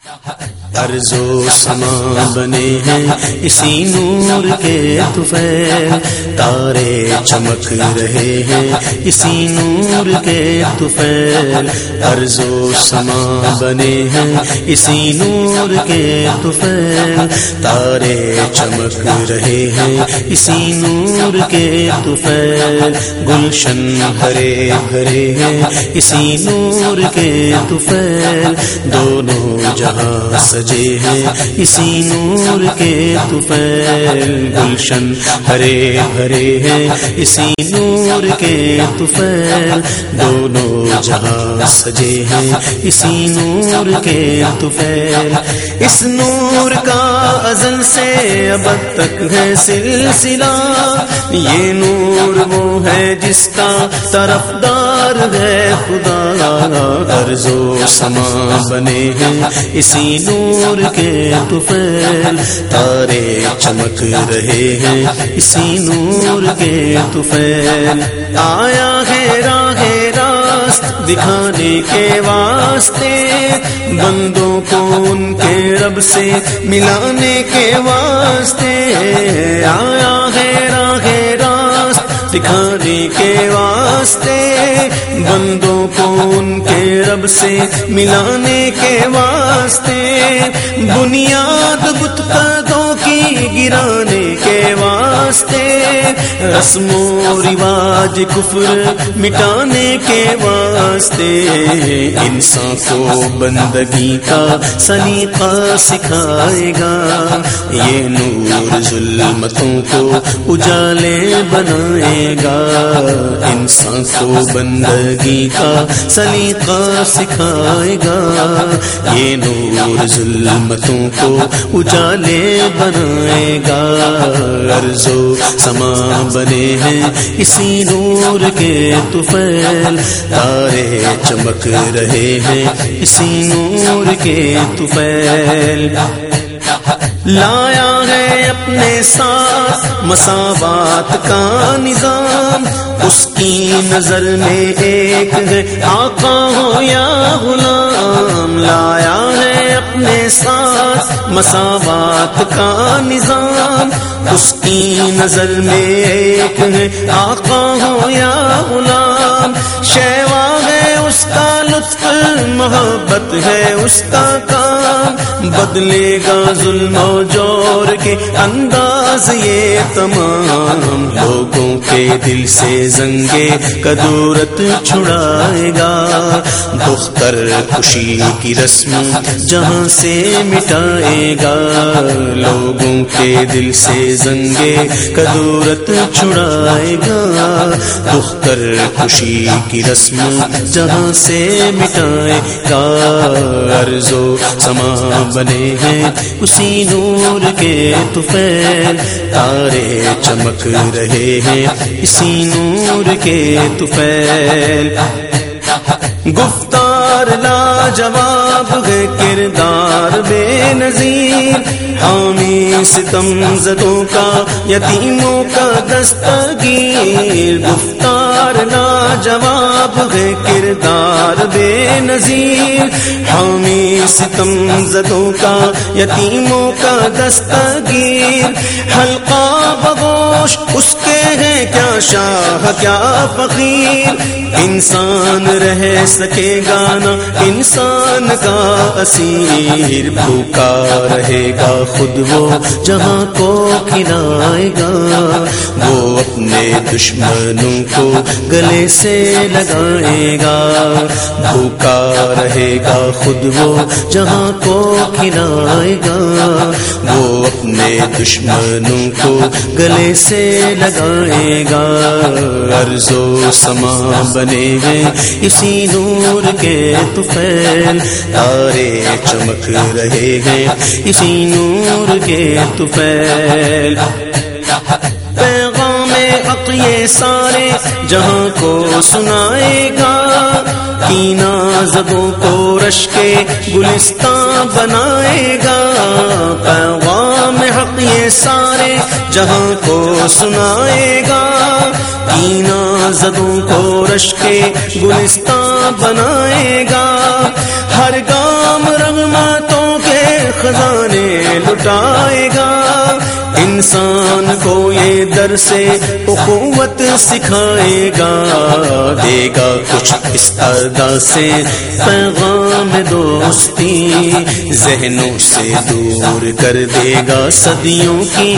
ارض و سما بنے ہیں اسی نور کے طفیل، تارے چمک رہے ہیں اسی نور کے طفیل، ارض و سما بنے ہیں اسی نور کے طفیل، تارے چمک رہے ہیں اسی نور کے طفیل، گلشن ہرے بھرے ہیں اسی نور کے طفیل، دونوں جہاں سجے ہیں اسی نور کے طفیل، گلشن ہرے بھرے ہیں اسی نور کے طفیل، دونوں جہاں سجے ہیں اسی نور کے طفیل، اس نور کا ازل سے ابد تک ہے سلسلہ، یہ نور وہ ہے جس کا طرفدار ہے خدا، ارض و سما بنے ہیں اسی نور کے طفیل، تارے چمک رہے ہیں اسی نور کے طفیل، آیا ہے راہ راست دکھانے کے واسطے، بندوں کو ان کے رب سے ملانے کے واسطے، آیا ہے راہ راست دکھانے کے واسطے، بندوں کو ان کے رب سے ملانے کے واسطے، بنیاد بت پردوں کی گرانے کے واسطے، رسم و رواج کفر مٹانے کے واسطے، انسان کو بندگی کا سلیقہ سکھائے گا، یہ نور ظلمتوں کو اجالے بنائے گا، انسان کو بندگی کا سلیقہ سکھائے گا، یہ نور ظلمتوں کو اجالے بنائے گا، ارض و سما بنے ہیں اسی نور کے طفیل، تارے چمک رہے ہیں اسی نور کے طفیل، لایا ہے اپنے ساتھ مساوات کا نظام، اس کی نظر میں ایک ہے آقا ہو یا غلام، لایا ہے اپنے ساتھ مساوات کا نظام، اس کی نظر میں ایک ہے آقا ہو یا غلام، شیوا ہے اس کا لطف محبت ہے اس کا کام، بدلے گا ظلم و جور کے انداز یہ تمام، لوگوں کے دل سے زنگے کدورت چھڑائے گا، دختر خوشی کی رسم جہاں سے مٹائے گا، لوگوں کے دل سے زنگے کدورت چھڑائے گا، دختر خوشی کی رسم جہاں سے مٹائے گا، ارض و سما بنے ہیں اسی نور کے طفیل، تارے چمک رہے ہیں اسی نور کے طفیل، گفتار لاجواب ہے کردار بے نظیر، حامی ستم زدوں کا یتیموں کا دستگیر، گفتار لاجواب ہے کردار بے نظیر، حامی ستم زدوں کا یتیموں کا دستگیر، حلقہ بگوش اس کے ہیں کیا شاہ کیا فقیر، انسان رہ سکے گا نا انسان کا اسیر، بھوکا رہے گا خود وہ جہاں کو کھلائے گا، وہ اپنے دشمنوں کو گلے سے لگائے گا، بھوکا رہے گا خود وہ جہاں کو کھلائے گا، وہ اپنے دشمنوں کو گلے سے لگائے گا، ارض و سما بنے ہیں اسی نور کے طفیل، تارے چمک رہے ہیں اسی نور کے طفیل، پیغام حق یہ سارے جہاں کو سنائے گا، کینہ زدوں کو رش کے گلستان بنائے گا، پیغام حق یہ سارے جہاں کو سنائے گا، کینہ زدوں کو رش کے گلستان بنائے گا، ہر گام رحمتوں کے خزانے لٹائے گا، انسان کو یہ درس اخوت سکھائے گا، دے گا کچھ اس ادا سے پیغام دوستی، ذہنوں سے دور کر دے گا صدیوں کی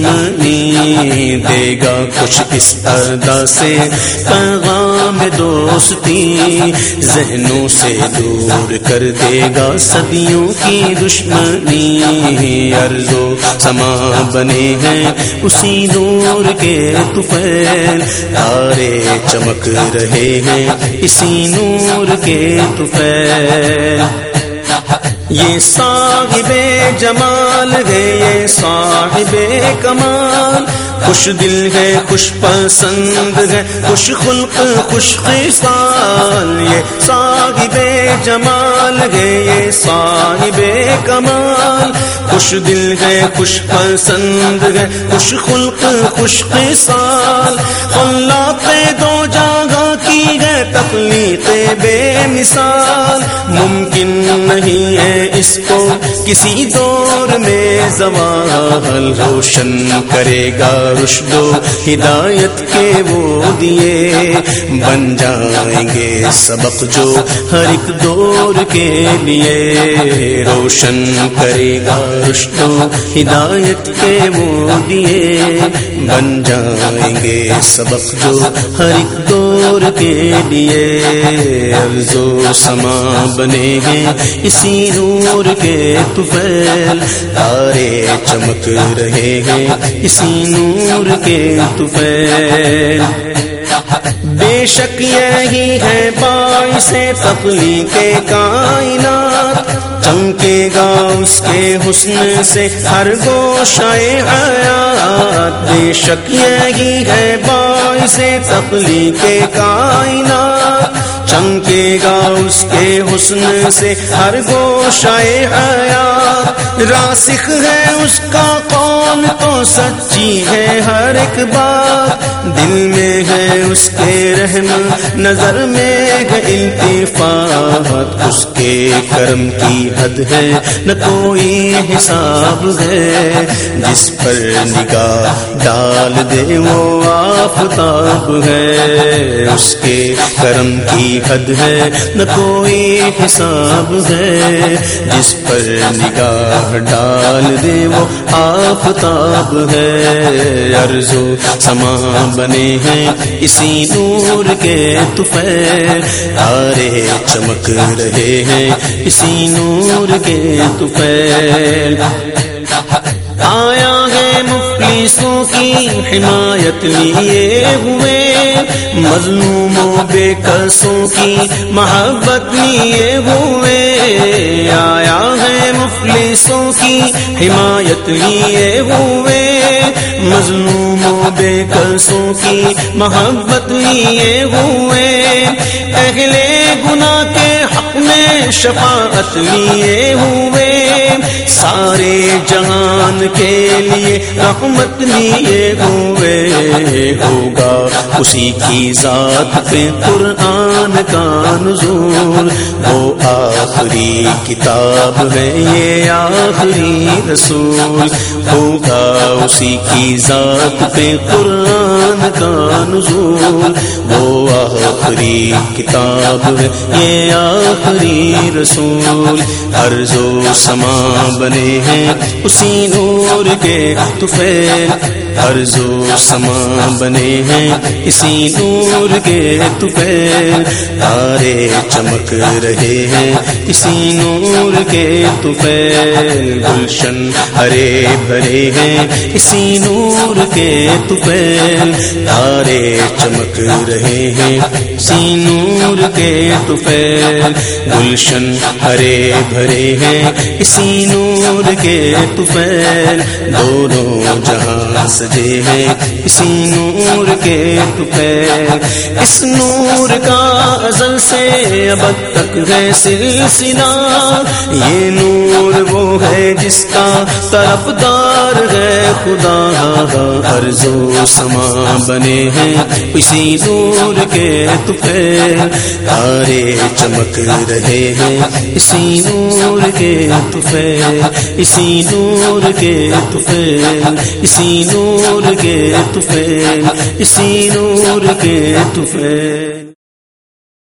دشمنی، دے گا کچھ اس ادا سے پیغام دوستی، ذہنوں سے دور کر دے گا صدیوں کی دشمنی، ارض و سما بنے ہیں اسی نور کے طفیل، تارے چمک رہے ہیں اسی نور کے طفیل، یہ صاحب جمال ہے یہ صاحب کمال، خوش دل ہے خوش پسند ہے خوش خلق خوش خصال، یہ صاحب جمال ہے یہ صاحب کمال، خوش دل ہے خوش پسند ہے خوش خلق خوش خصال، خلاق دو جگہ کی ہے تخلیق بے مثال، ممکن نہیں ہے اس کو کسی دور میں زوال، روشن کرے گا رشد و ہدایت کے وہ دیے، بن جائیں گے سبق جو ہر ایک دور کے لیے، روشن کرے گا رشد و ہدایت کے وہ دیے، بن جائیں گے سبق جو ہر ایک دور کے لیے، ارض و سما بنے ہیں اسی نور کے طفیل، تارے چمک رہے ہیں اسی نور کے طفیل، بے شک یہی ہے باعث تخلیق کائنات، چمکے گا اس کے حسن سے ہر گوشہ حیات، بے شک یہی ہے باعث تخلیق کائنات، چمکے گا اس کے حسن سے ہر گوشہ حیات، راسخ ہے اس کا قول تو سچی ہے ہر ایک بات، دل میں ہے اس کے رحم نظر میں ہے التفات، اس کے کرم کی حد ہے نہ کوئی حساب ہے، جس پر نگاہ ڈال دے وہ آفتاب ہے، اس کے کرم کی حد ہے نہ کوئی حساب ہے، جس پر نگاہ ڈال دے وہ آفتاب ہے، ارض و سما بنے ہیں اسی نور کے طفیل، تارے چمک رہے ہیں اسی نور کے طفیل، آیا ہے مفلسوں کی حمایت لیے ہوئے، مظلوموں بے کسوں کی محبت لیے ہوئے، آیا ہے مفلسوں کی حمایت لیے ہوئے، مظلوموں بے کسوں کی محبت لیے ہوئے، اہل گناہ کے حق میں شفاعت لیے ہوئے، سارے جہان کے لیے رحمت لیے ہوئے، ہوگا اسی کی ذات پہ قرآن کا نزول، وہ آخری کتاب ہے یہ آخری رسول، ہوگا اسی کی ذات پہ قرآن کا نزول، وہ آخری کتاب ہے یہ آخری رسول، ارض و سما بنے ہیں اسی نور کے طفیل، ارض و سما بنے ہیں اسی نور کے طفیل، تارے چمک رہے ہیں اسی نور کے طفیل، گلشن ہرے بھرے ہیں اسی نور کے طفیل، تارے چمک رہے ہیں اسی نور کے طفیل، گلشن ہرے بھرے ہیں اسی نور کے طفیل، دونوں جہاں سجے ہیں اسی نور کے طفیل، اس نور کا ازل سے ابد تک ہے سلسلہ، یہ نور وہ ہے جس کا طرفدار ہے خدا ارض و سما بنے ہیں اسی نور کے طفیل، تارے چمک رہے ہیں اسی نور کے طفیل، اسی نور کے طفیل، اسی نور کے طفیل، اسی نور کے طفیل۔